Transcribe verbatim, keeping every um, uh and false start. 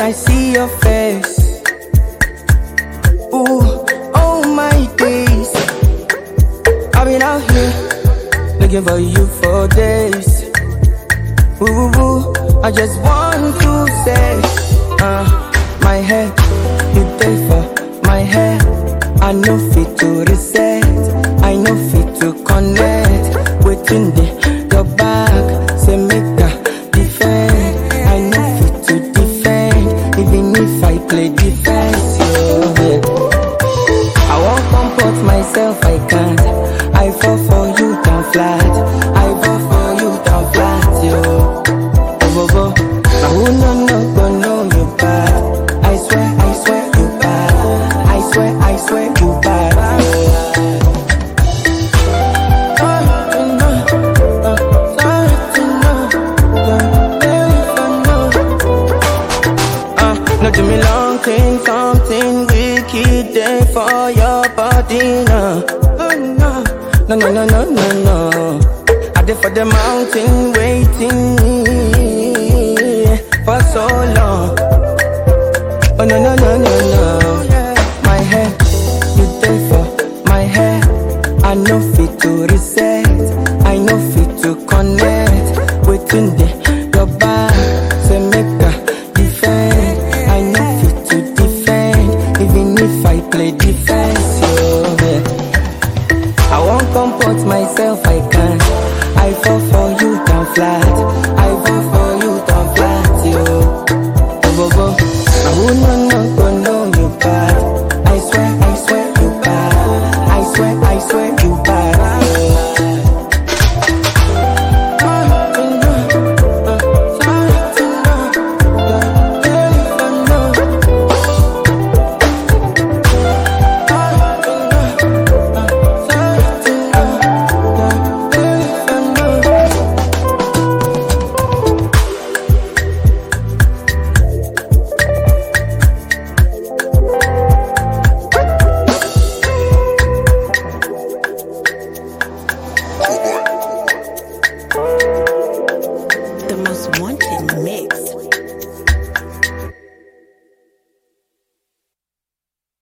I see your face. Ooh, oh my days. I've been out here looking for you for days. Ooh, ooh, ooh. I just want to say, uh, my head, you pay for my head. I know fit to reset, I know fit to connect. Waiting there, your back, say make a defend. I know fit to defend, even if I play defense. Yeah. I won't comport myself, I can't. I fall for you down flat, I fall for you down flat, yo. Go, go, now who no no go know you bad. I swear, I swear you bad. I swear, I swear you bad. Uh, no do me long thing, something wicked there for your body now. Oh no, no no no no no no. I did for the mountain waiting for so long. Oh no no no no no. My head, you there for my head. I know fit to reset, I know fit to connect. Waiting there,